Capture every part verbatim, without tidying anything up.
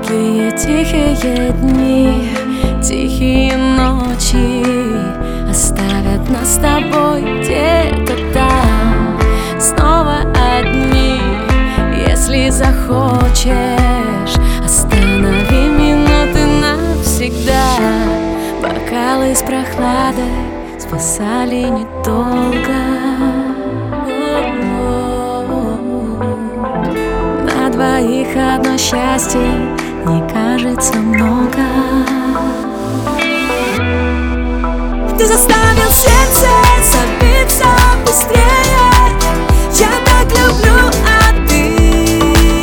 Долгие тихие дни, тихие ночи оставят нас с тобой где-то там. Снова одни, если захочешь, останови минуты навсегда. Бокалы с прохладой спасали недолго. На двоих одно счастье не кажется много. Ты заставил сердце забиться быстрее. Я так люблю, а ты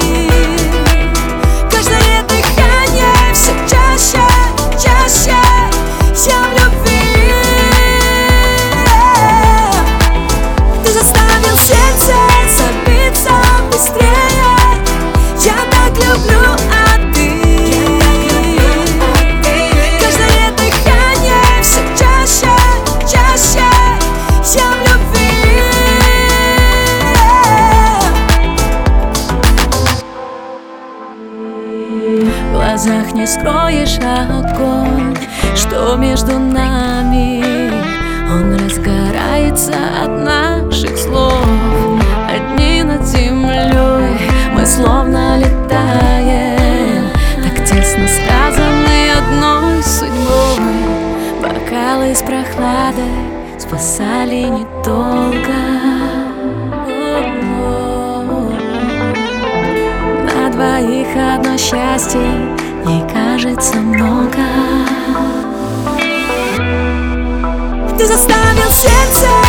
каждое дыхание все чаще, чаще. Я в любви. Ты заставил сердце забиться быстрее. Я так люблю, а ты каждое дыхание все чаще, чаще. Я в любви. В глазах не скроешь огонь, что между нами. Он разгорается от наших слов. Одни над землей, мы словно летаем, так тесно связаны одной судьбой. Бокалы с прохладой спасали недолго. На двоих одно счастье не кажется много. Ты заставил сердце